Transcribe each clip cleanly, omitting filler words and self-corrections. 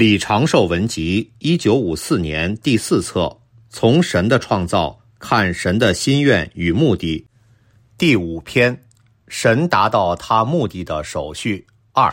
李长寿文集1954年第4册，从神的创造看神的心愿与目的，第5篇，神达到他目的的手续2。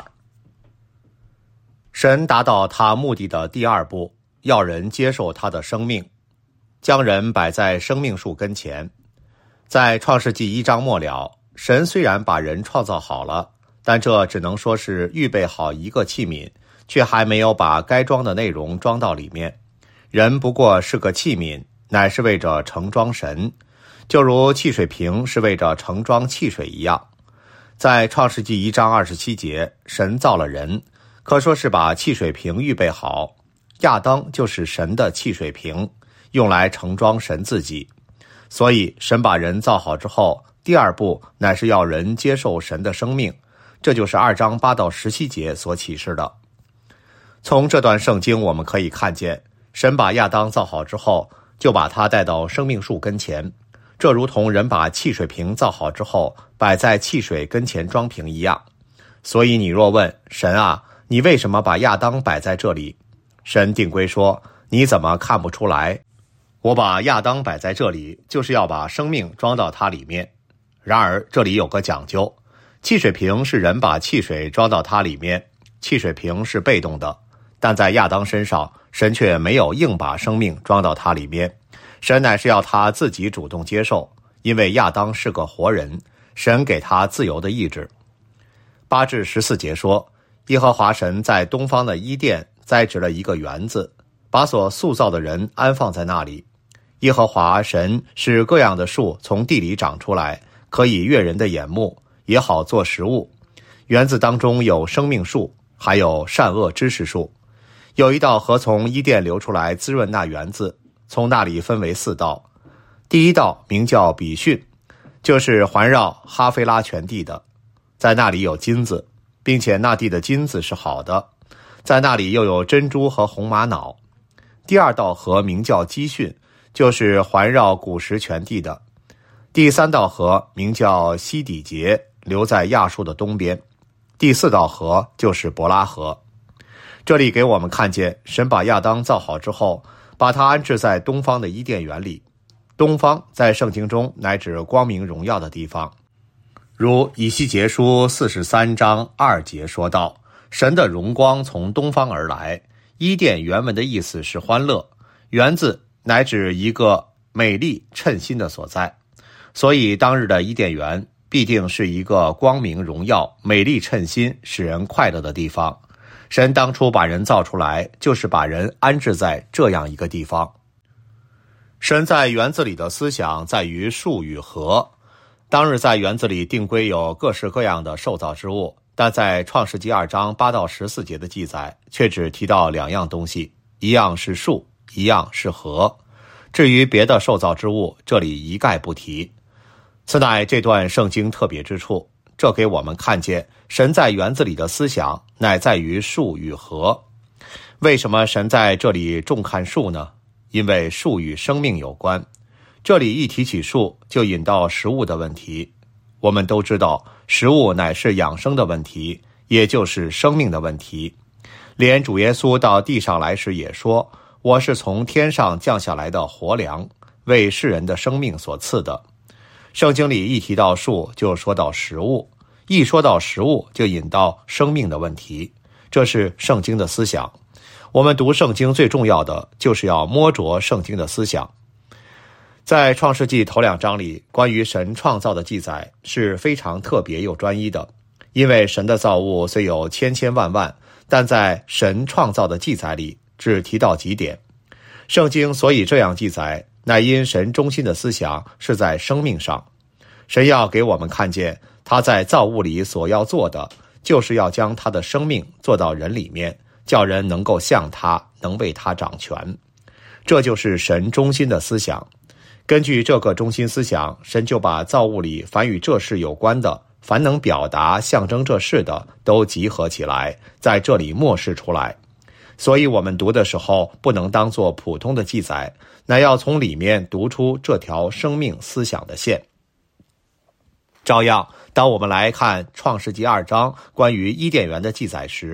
神达到他目的的第2步，要人接受他的生命，将人摆在生命树跟前。在创世纪1章末了，神虽然把人创造好了，但这只能说是预备好一个器皿，却还没有把该装的内容装到里面。人不过是个器皿，乃是为着盛装神，就如汽水瓶是为着盛装汽水一样。在创世纪1章27节，神造了人，可说是把汽水瓶预备好。亚当就是神的汽水瓶，用来盛装神自己。所以神把人造好之后，第2步乃是要人接受神的生命，这就是2章8到17节所启示的。从这段圣经我们可以看见，神把亚当造好之后，就把他带到生命树跟前，这如同人把汽水瓶造好之后摆在汽水跟前装瓶一样。所以你若问神啊，你为什么把亚当摆在这里？神定规说，你怎么看不出来？我把亚当摆在这里，就是要把生命装到它里面。然而这里有个讲究，汽水瓶是人把汽水装到它里面，汽水瓶是被动的，但在亚当身上，神却没有硬把生命装到他里面，神乃是要他自己主动接受，因为亚当是个活人，神给他自由的意志。8至14节说，耶和华神在东方的伊甸栽植了一个园子，把所塑造的人安放在那里。耶和华神使各样的树从地里长出来，可以悦人的眼目，也好做食物。园子当中有生命树，还有善恶知识树。有一道河从伊甸流出来，滋润那园子，从那里分为4道。第1道名叫比逊，就是环绕哈菲拉全地的，在那里有金子，并且那地的金子是好的，在那里又有珍珠和红玛瑙。第2道河名叫基训，就是环绕古实全地的。第3道河名叫西底结，流在亚述的东边。第4道河就是伯拉河。这里给我们看见，神把亚当造好之后，把他安置在东方的伊甸园里。东方在圣经中乃指光明荣耀的地方，如以西结书43章2节说道，神的荣光从东方而来。伊甸原文的意思是欢乐，园子乃指一个美丽称心的所在，所以当日的伊甸园必定是一个光明荣耀、美丽称心、使人快乐的地方。神当初把人造出来，就是把人安置在这样一个地方。神在园子里的思想在于树与禾。当日在园子里定规有各式各样的受造之物，但在创世纪2章8到14节的记载，却只提到2样东西，一样是树，一样是禾。至于别的受造之物，这里一概不提。此乃这段圣经特别之处，这给我们看见神在园子里的思想乃在于树与禾。为什么神在这里重看树呢？因为树与生命有关。这里一提起树，就引到食物的问题。我们都知道，食物乃是养生的问题，也就是生命的问题。连主耶稣到地上来时也说，我是从天上降下来的活粮，为世人的生命所赐的。圣经里一提到树，就说到食物，一说到食物，就引到生命的问题。这是圣经的思想。我们读圣经最重要的，就是要摸着圣经的思想。在创世纪头2章里，关于神创造的记载是非常特别又专一的，因为神的造物虽有千千万万，但在神创造的记载里只提到几点。圣经所以这样记载，乃因神中心的思想是在生命上。神要给我们看见，他在造物里所要做的，就是要将他的生命做到人里面，叫人能够像他，能为他掌权。这就是神中心的思想。根据这个中心思想，神就把造物里凡与这事有关的，凡能表达象征这事的，都集合起来，在这里默示出来。所以我们读的时候，不能当作普通的记载，乃要从里面读出这条生命思想的线。照样，当我们来看创世纪2章关于伊甸园的记载时，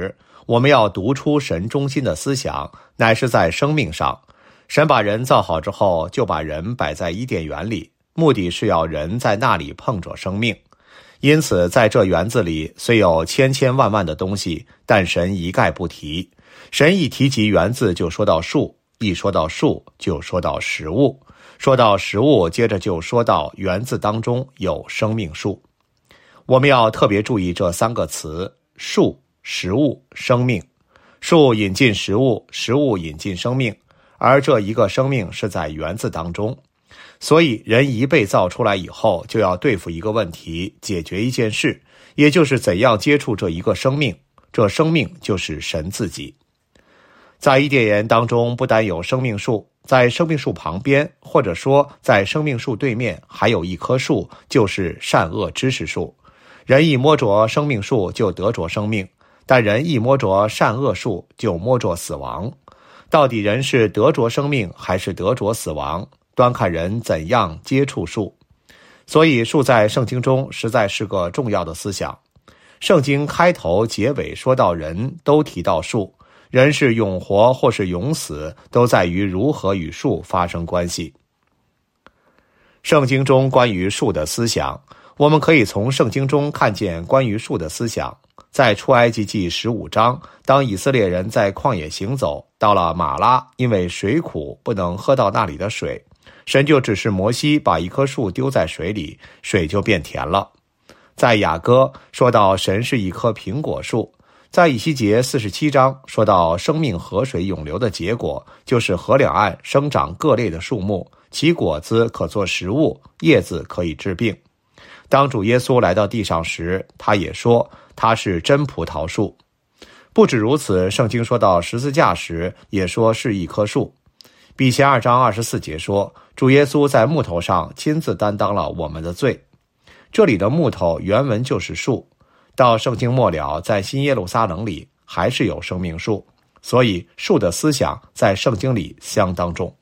我们要读出神中心的思想，乃是在生命上。神把人造好之后，就把人摆在伊甸园里，目的是要人在那里碰着生命。因此在这园子里虽有千千万万的东西，但神一概不提。神一提及园子就说到树，一说到树就说到食物，说到食物接着就说到园子当中有生命树。我们要特别注意这三个词：树、食物、生命。树引进食物，食物引进生命，而这一个生命是在园子当中。所以人一被造出来以后，就要对付一个问题，解决一件事，也就是怎样接触这一个生命。这生命就是神自己。在伊甸园当中，不单有生命树，在生命树旁边，或者说在生命树对面，还有一棵树，就是善恶知识树。人一摸着生命树就得着生命，但人一摸着善恶树就摸着死亡。到底人是得着生命还是得着死亡，端看人怎样接触树。所以树在圣经中实在是个重要的思想。圣经开头结尾说到人，都提到树。人是永活或是永死，都在于如何与树发生关系。圣经中关于树的思想，我们可以从圣经中看见关于树的思想。在出埃及记15章，当以色列人在旷野行走，到了马拉，因为水苦，不能喝到那里的水，神就指示摩西把一棵树丢在水里，水就变甜了。在雅歌说到神是一棵苹果树，在以西结47章说到生命河水涌流的结果，就是河两岸生长各类的树木，其果子可做食物，叶子可以治病。当主耶稣来到地上时，他也说他是真葡萄树。不止如此，圣经说到十字架时也说是一棵树。彼前2章24节说，主耶稣在木头上亲自担当了我们的罪。这里的木头原文就是树，到圣经末了，在新耶路撒冷里还是有生命树，所以树的思想在圣经里相当重。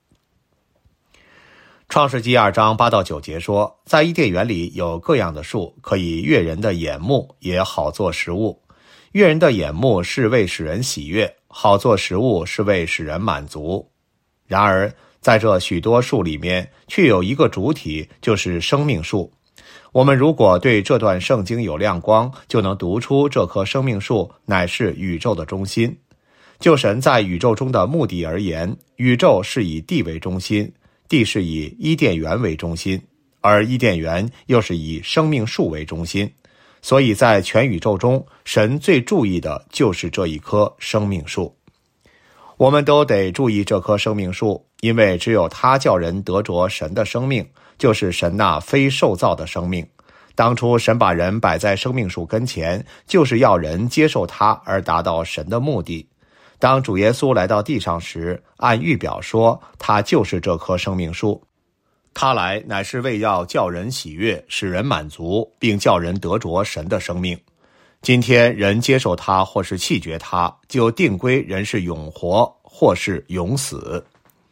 创世纪2章8到9节说，在伊甸园里有各样的树，可以悦人的眼目，也好做食物。悦人的眼目是为使人喜悦，好做食物是为使人满足。然而在这许多树里面，却有一个主体，就是生命树。我们如果对这段圣经有亮光，就能读出这棵生命树乃是宇宙的中心。就神在宇宙中的目的而言，宇宙是以地为中心，地是以伊甸园为中心，而伊甸园又是以生命树为中心。所以在全宇宙中，神最注意的就是这一棵生命树。我们都得注意这棵生命树，因为只有它叫人得着神的生命，就是神那非受造的生命。当初神把人摆在生命树跟前，就是要人接受它而达到神的目的。当主耶稣来到地上时，按预表说，他就是这棵生命树。他来乃是为要叫人喜悦，使人满足，并叫人得着神的生命。今天人接受他或是弃绝他，就定归人是永活或是永死。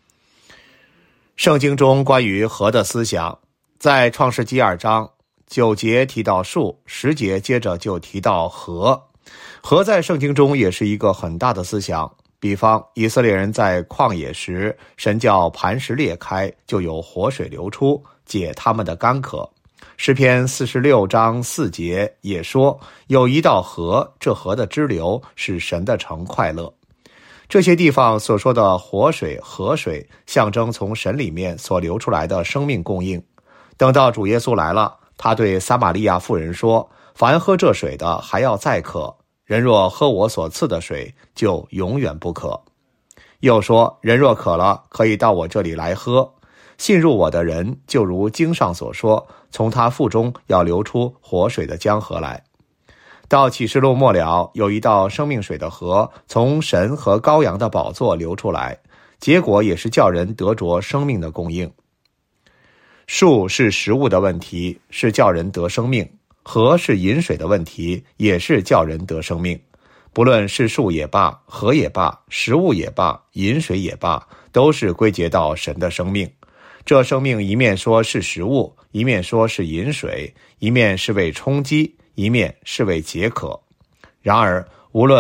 圣经中关于河的思想，在创世纪2章9节提到树，10节接着就提到河。河在圣经中也是一个很大的思想。比方以色列人在旷野时，神叫磐石裂开，就有活水流出，解他们的干渴。诗篇46章4节也说，有一道河，这河的支流使神的城快乐。这些地方所说的活水、河水，象征从神里面所流出来的生命供应。等到主耶稣来了，他对撒玛利亚妇人说，凡喝这水的还要再渴，人若喝我所赐的水，就永远不渴。又说，人若渴了，可以到我这里来喝。信入我的人，就如经上所说，从他腹中要流出活水的江河来。到启示录末了，有一道生命水的河，从神和羔羊的宝座流出来，结果也是叫人得着生命的供应。树是食物的问题，是叫人得生命；河是饮水的问题，也是叫人得生命。不论是树也罢，河也罢，食物也罢，饮水也罢，都是归结到神的生命。这生命一面说是食物，一面说是饮水，一面是为充饥，一面是为解渴。然而无论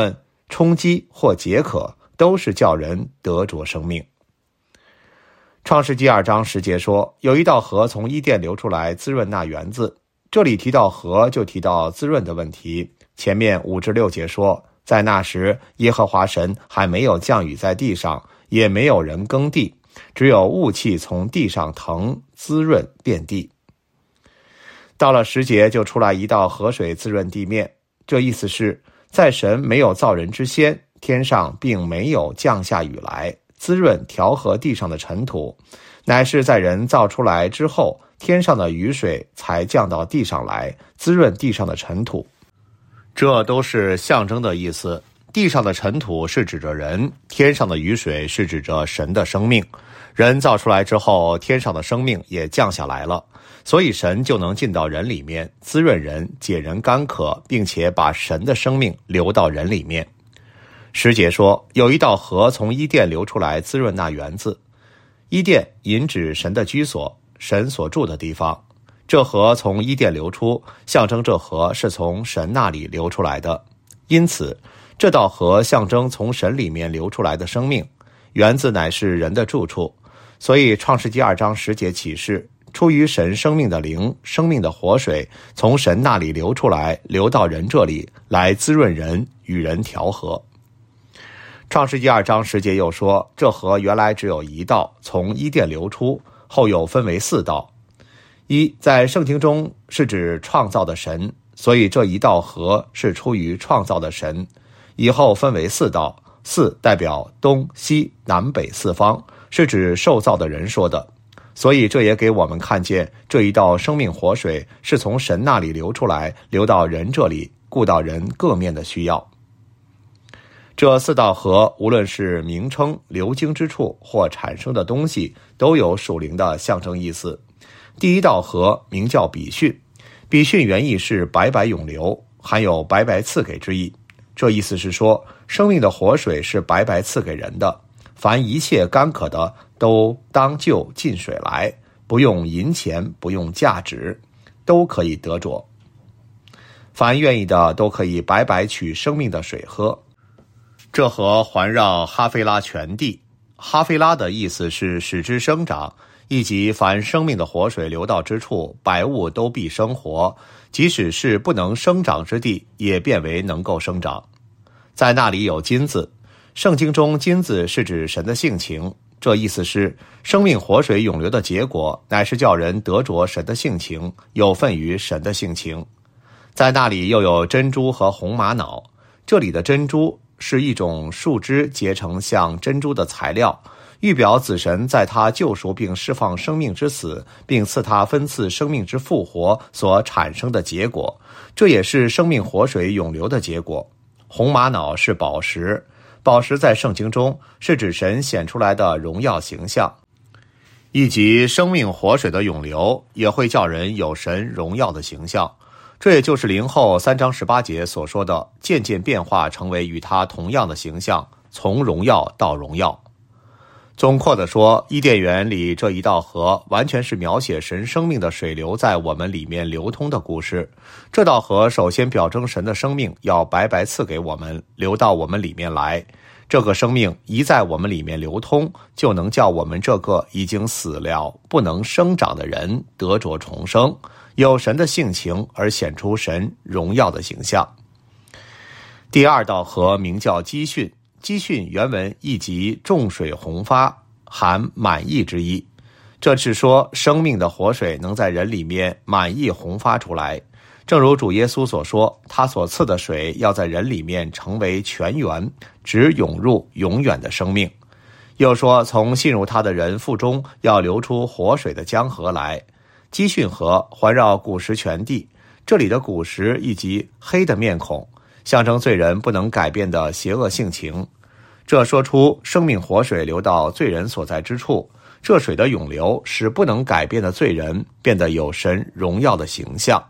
充饥或解渴，都是叫人得着生命。创世纪2章10节说，有一道河从伊甸流出来，滋润那园子。这里提到河，就提到滋润的问题。前面5至6节说，在那时，耶和华神还没有降雨在地上，也没有人耕地，只有雾气从地上腾，滋润遍地。到了10节，就出来一道河水滋润地面。这意思是，在神没有造人之先，天上并没有降下雨来，滋润调和地上的尘土，乃是在人造出来之后，天上的雨水才降到地上来，滋润地上的尘土。这都是象征的意思。地上的尘土是指着人，天上的雨水是指着神的生命。人造出来之后，天上的生命也降下来了，所以神就能进到人里面，滋润人，解人干渴，并且把神的生命流到人里面。10节说，有一道河从伊甸流出来，滋润那园子。伊甸引指神的居所，神所住的地方。这河从伊甸流出，象征这河是从神那里流出来的。因此，这道河象征从神里面流出来的生命，园子乃是人的住处。所以创世纪2章10节启示，出于神生命的灵，生命的活水，从神那里流出来，流到人这里，来滋润人，与人调和。创世纪2章10节又说，这河原来只有一道，从伊甸流出，后又分为4道。在圣经中是指创造的神，所以这一道河是出于创造的神。以后分为4道，4代表东西南北4方，是指受造的人说的。所以这也给我们看见，这一道生命活水是从神那里流出来，流到人这里，顾到人各面的需要。这4道河，无论是名称、流经之处或产生的东西，都有属灵的象征意思。第一道河名叫比逊，比逊原意是白白永流，含有白白赐给之意。这意思是说，生命的活水是白白赐给人的，凡一切干渴的都当就近水来，不用银钱，不用价值，都可以得着。凡愿意的都可以白白取生命的水喝。这河环绕哈菲拉全地，哈菲拉的意思是使之生长，以及凡生命的活水流到之处，百物都必生活，即使是不能生长之地，也变为能够生长。在那里有金子，圣经中金子是指神的性情，这意思是生命活水涌流的结果，乃是叫人得着神的性情，有份于神的性情。在那里又有珍珠和红玛瑙，这里的珍珠是一种树枝结成像珍珠的材料，预表子神在他救赎并释放生命之死，并赐他分赐生命之复活所产生的结果，这也是生命活水涌流的结果。红玛瑙是宝石，宝石在圣经中是指神显出来的荣耀形象，以及生命活水的涌流也会叫人有神荣耀的形象。这也就是灵后3章18节所说的渐渐变化成为与他同样的形象，从荣耀到荣耀。总括地说，伊甸园里这一道河完全是描写神生命的水流在我们里面流通的故事。这道河首先表征神的生命要白白赐给我们，流到我们里面来。这个生命一在我们里面流通，就能叫我们这个已经死了不能生长的人得着重生，有神的性情而显出神荣耀的形象。第二道河名叫基训，基训原文意即众水洪发，含满溢之意。这是说生命的活水能在人里面满溢洪发出来，正如主耶稣所说，他所赐的水要在人里面成为泉源，直涌入永远的生命。又说从信入他的人腹中要流出活水的江河来。基训河环绕古时全地，这里的古时以及黑的面孔，象征罪人不能改变的邪恶性情。这说出生命活水流到罪人所在之处，这水的涌流使不能改变的罪人变得有神荣耀的形象。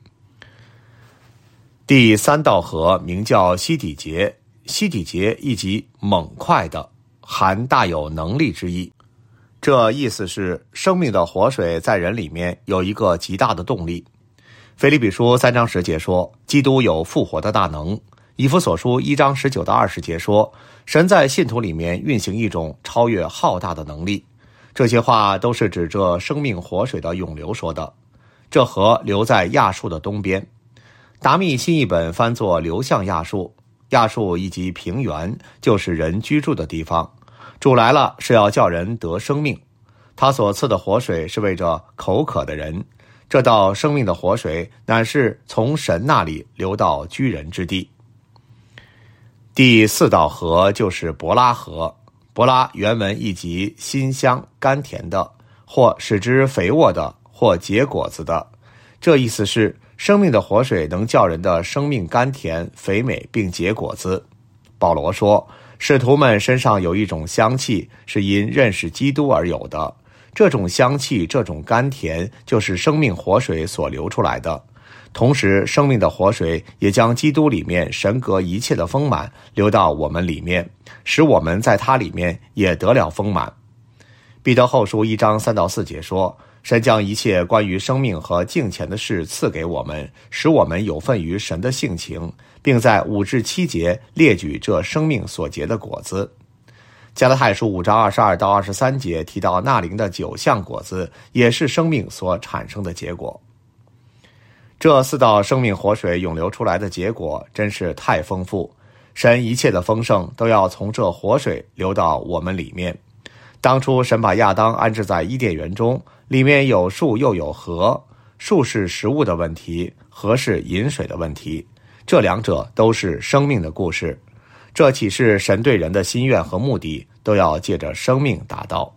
第三道河名叫西底结，西底结意即猛快的，含大有能力之意。这意思是生命的活水在人里面有一个极大的动力。腓立比书3章10节说，基督有复活的大能， 以弗所书1章19到20节说，神在信徒里面运行一种超越浩大的能力。这些话都是指着生命活水的涌流说的。这河流在亚述的东边。达密新译本翻作流向亚述，亚述以及平原就是人居住的地方。主来了是要叫人得生命，他所赐的活水是为着口渴的人。这道生命的活水乃是从神那里流到居人之地。第4道河就是伯拉河。伯拉原文意即馨香甘甜的，或使之肥沃的，或结果子的。这意思是生命的活水能叫人的生命甘甜肥美并结果子。保罗说，使徒们身上有一种香气是因认识基督而有的，这种香气，这种甘甜就是生命活水所流出来的。同时生命的活水也将基督里面神格一切的丰满流到我们里面，使我们在他里面也得了丰满。彼得后书1章3到4节说，神将一切关于生命和敬虔的事赐给我们，使我们有份于神的性情，并在5至7节列举这生命所结的果子。加拉太书5章22到23节提到那灵的9项果子，也是生命所产生的结果。这4道生命活水涌流出来的结果真是太丰富，神一切的丰盛都要从这活水流到我们里面。当初神把亚当安置在伊甸园中，里面有树又有河，树是食物的问题，河是饮水的问题，这两者都是生命的故事。这启示神对人的心愿和目的都要借着生命达到。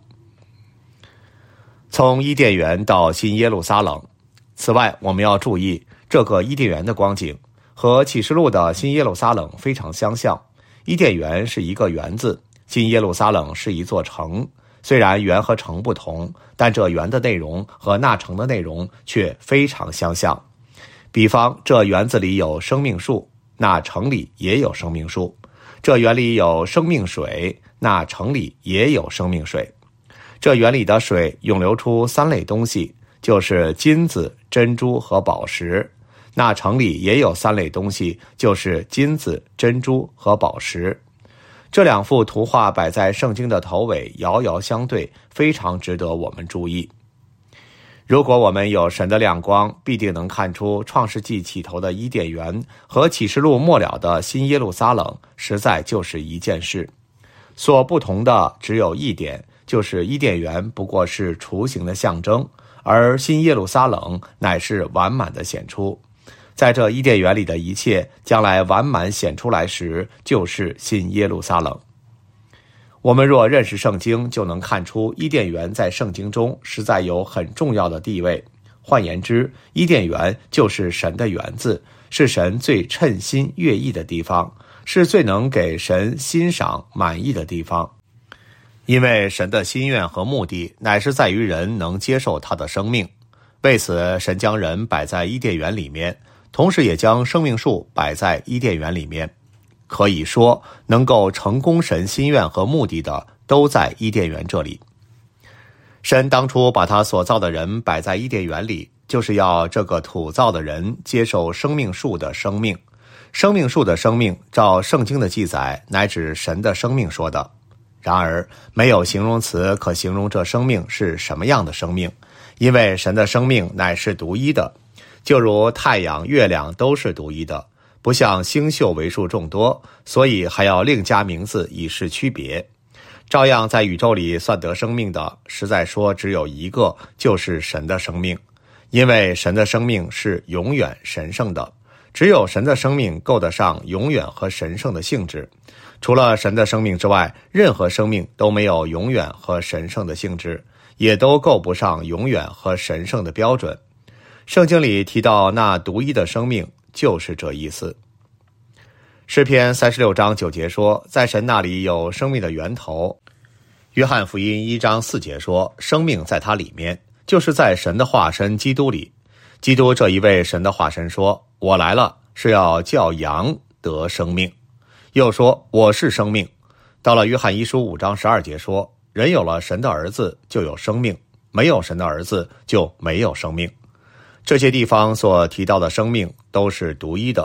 从伊甸园到新耶路撒冷。此外，我们要注意，这个伊甸园的光景和启示录的新耶路撒冷非常相像。伊甸园是一个园子，新耶路撒冷是一座城。虽然园和城不同，但这园的内容和那城的内容却非常相像。比方，这园子里有生命树，那城里也有生命树；这园里有生命水，那城里也有生命水。这园里的水涌流出3类东西，就是金子、珍珠和宝石。那城里也有3类东西，就是金子、珍珠和宝石。这2幅图画摆在圣经的头尾，遥遥相对，非常值得我们注意。如果我们有神的亮光，必定能看出创世纪起头的伊甸园和启示录末了的新耶路撒冷实在就是一件事。所不同的只有一点，就是伊甸园不过是雏形的象征，而新耶路撒冷乃是完满的显出。在这伊甸园里的一切将来完满显出来时，就是新耶路撒冷。我们若认识圣经，就能看出伊甸园在圣经中实在有很重要的地位。换言之，伊甸园就是神的园子，是神最称心悦意的地方，是最能给神欣赏满意的地方。因为神的心愿和目的乃是在于人能接受他的生命，为此神将人摆在伊甸园里面，同时也将生命树摆在伊甸园里面。可以说，能够成功神心愿和目的的都在伊甸园这里。神当初把他所造的人摆在伊甸园里，就是要这个土造的人接受生命树的生命。生命树的生命照圣经的记载，乃指神的生命说的。然而没有形容词可形容这生命是什么样的生命，因为神的生命乃是独一的，就如太阳、月亮都是独一的，不像星宿为数众多，所以还要另加名字以示区别。照样在宇宙里算得生命的，实在说只有一个，就是神的生命。因为神的生命是永远神圣的，只有神的生命够得上永远和神圣的性质。除了神的生命之外，任何生命都没有永远和神圣的性质，也都够不上永远和神圣的标准。圣经里提到那独一的生命，就是这意思。诗篇36章9节说，在神那里有生命的源头。约翰福音1章4节说，生命在他里面，就是在神的化身基督里。基督这一位神的化身说，我来了，是要叫羊得生命。又说，我是生命。到了约翰一书5章12节说，人有了神的儿子就有生命，没有神的儿子就没有生命。这些地方所提到的生命都是独一的，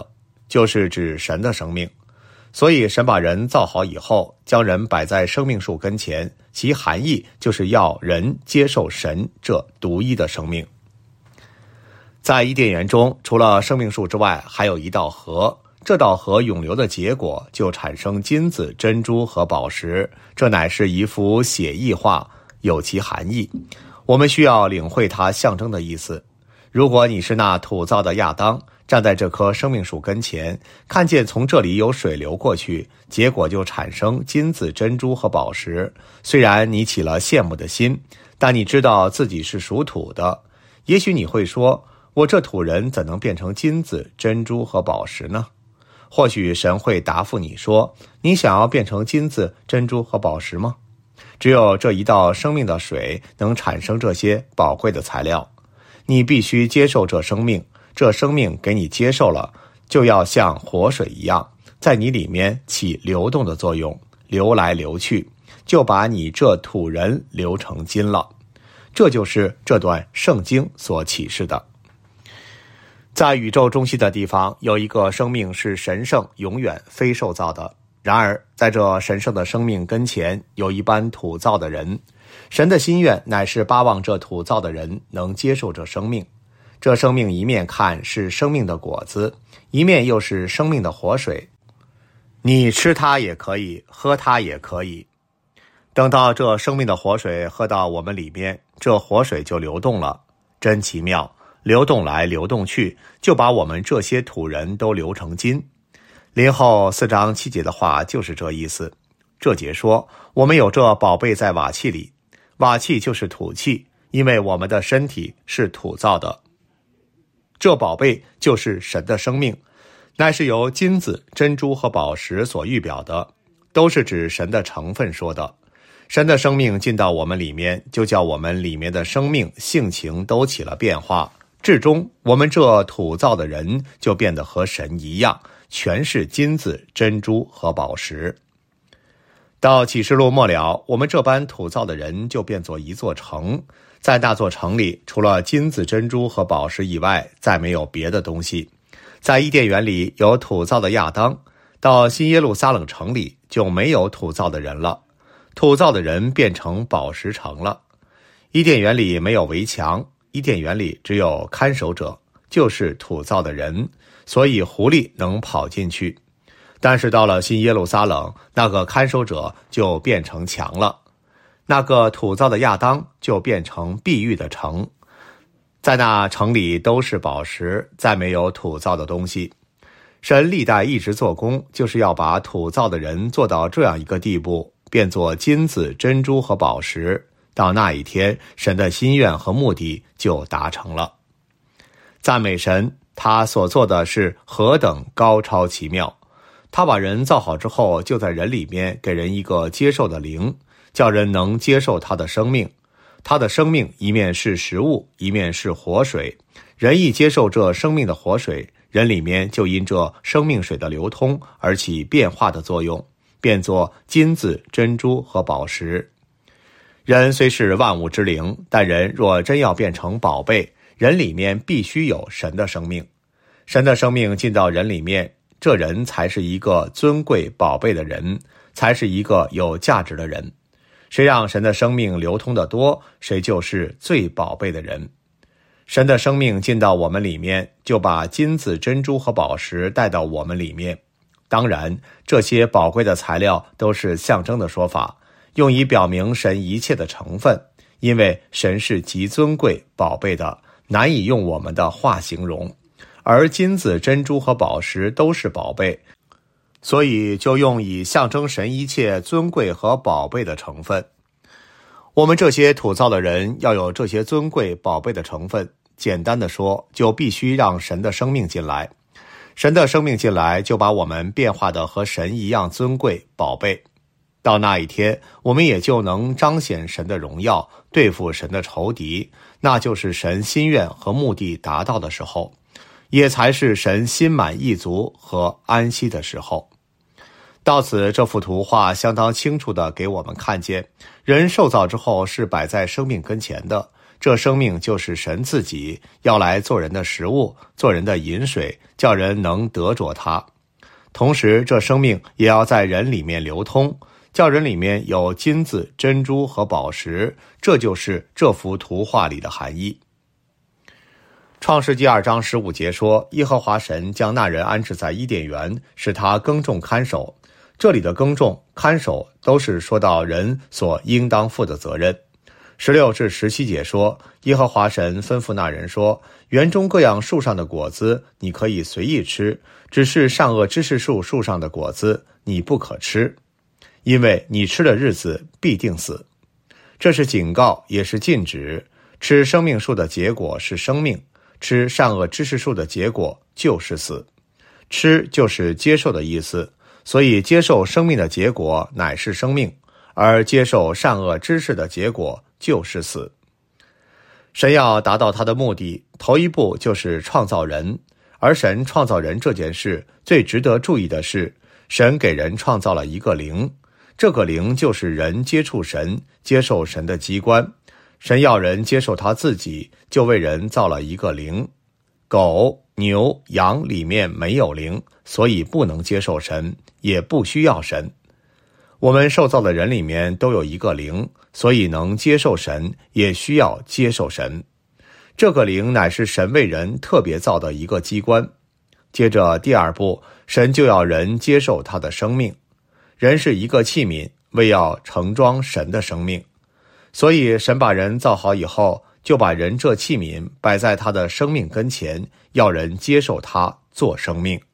就是指神的生命。所以神把人造好以后，将人摆在生命树跟前，其含义就是要人接受神这独一的生命。在伊甸园中，除了生命树之外，还有一道河，这道河涌流的结果就产生金子、珍珠和宝石，这乃是一幅写意画，有其含义。我们需要领会它象征的意思。如果你是那土造的亚当，站在这棵生命树跟前，看见从这里有水流过去，结果就产生金子、珍珠和宝石。虽然你起了羡慕的心，但你知道自己是属土的。也许你会说，我这土人怎能变成金子、珍珠和宝石呢？或许神会答复你说，你想要变成金子、珍珠和宝石吗？只有这一道生命的水能产生这些宝贵的材料。你必须接受这生命，这生命给你接受了，就要像活水一样，在你里面起流动的作用，流来流去，就把你这土人流成金了。这就是这段圣经所启示的。在宇宙中心的地方，有一个生命是神圣、永远非受造的。然而，在这神圣的生命跟前，有一般土造的人。神的心愿乃是巴望这土造的人能接受这生命。这生命一面看是生命的果子，一面又是生命的活水。你吃它也可以，喝它也可以。等到这生命的活水喝到我们里面，这活水就流动了，真奇妙，流动来流动去，就把我们这些土人都流成金。林后4章7节的话就是这意思。这节说，我们有这宝贝在瓦器里，瓦器就是土器，因为我们的身体是土造的。这宝贝就是神的生命，乃是由金子、珍珠和宝石所预表的，都是指神的成分说的。神的生命进到我们里面，就叫我们里面的生命、性情都起了变化，至终我们这土造的人就变得和神一样，全是金子、珍珠和宝石。到启示录末了，我们这般土造的人就变作一座城，在那座城里，除了金子、珍珠和宝石以外，再没有别的东西。在伊甸园里有土造的亚当，到新耶路撒冷城里就没有土造的人了，土造的人变成宝石城了。伊甸园里没有围墙，伊甸园里只有看守者，就是土造的人，所以狐狸能跑进去。但是到了新耶路撒冷，那个看守者就变成墙了，那个土造的亚当就变成碧玉的城，在那城里都是宝石，再没有土造的东西。神历代一直做工，就是要把土造的人做到这样一个地步，变作金子、珍珠和宝石。到那一天，神的心愿和目的就达成了。赞美神，他所做的是何等高超奇妙。他把人造好之后，就在人里面给人一个接受的灵，叫人能接受他的生命。他的生命一面是食物，一面是活水。人一接受这生命的活水，人里面就因这生命水的流通而起变化的作用，变作金子、珍珠和宝石。人虽是万物之灵，但人若真要变成宝贝，人里面必须有神的生命。神的生命进到人里面，这人才是一个尊贵宝贝的人，才是一个有价值的人。谁让神的生命流通的多，谁就是最宝贝的人。神的生命进到我们里面，就把金子、珍珠和宝石带到我们里面。当然，这些宝贵的材料都是象征的说法，用以表明神一切的成分，因为神是极尊贵宝贝的，难以用我们的话形容。而金子、珍珠和宝石都是宝贝，所以就用以象征神一切尊贵和宝贝的成分。我们这些土造的人要有这些尊贵宝贝的成分，简单的说，就必须让神的生命进来。神的生命进来，就把我们变化的和神一样尊贵宝贝。到那一天，我们也就能彰显神的荣耀，对付神的仇敌，那就是神心愿和目的达到的时候，也才是神心满意足和安息的时候。到此，这幅图画相当清楚地给我们看见，人受造之后是摆在生命跟前的， 这生命就是神自己，要来做人的食物，做人的饮水，叫人能得着它。同时，这生命也要在人里面流通，叫人里面有金子、珍珠和宝石，这就是这幅图画里的含义。创世纪2章15节说，耶和华神将那人安置在伊甸园，使他耕种看守。这里的耕种、看守都是说到人所应当负的责任。16至17节说，耶和华神吩咐那人说，园中各样树上的果子你可以随意吃，只是善恶知识树树上的果子你不可吃，因为你吃的日子必定死。这是警告，也是禁止。吃生命树的结果是生命，吃善恶知识树的结果就是死。吃就是接受的意思，所以接受生命的结果乃是生命，而接受善恶知识的结果就是死。神要达到他的目的，头一步就是创造人，而神创造人这件事最值得注意的是，神给人创造了一个灵，这个灵就是人接触神、接受神的机关。神要人接受他自己，就为人造了一个灵。狗、牛、羊里面没有灵，所以不能接受神，也不需要神。我们受造的人里面都有一个灵，所以能接受神，也需要接受神。这个灵乃是神为人特别造的一个机关。接着第二步，神就要人接受他的生命。人是一个器皿，为要盛装神的生命。所以神把人造好以后，就把人这器皿摆在他的生命跟前，要人接受他做生命。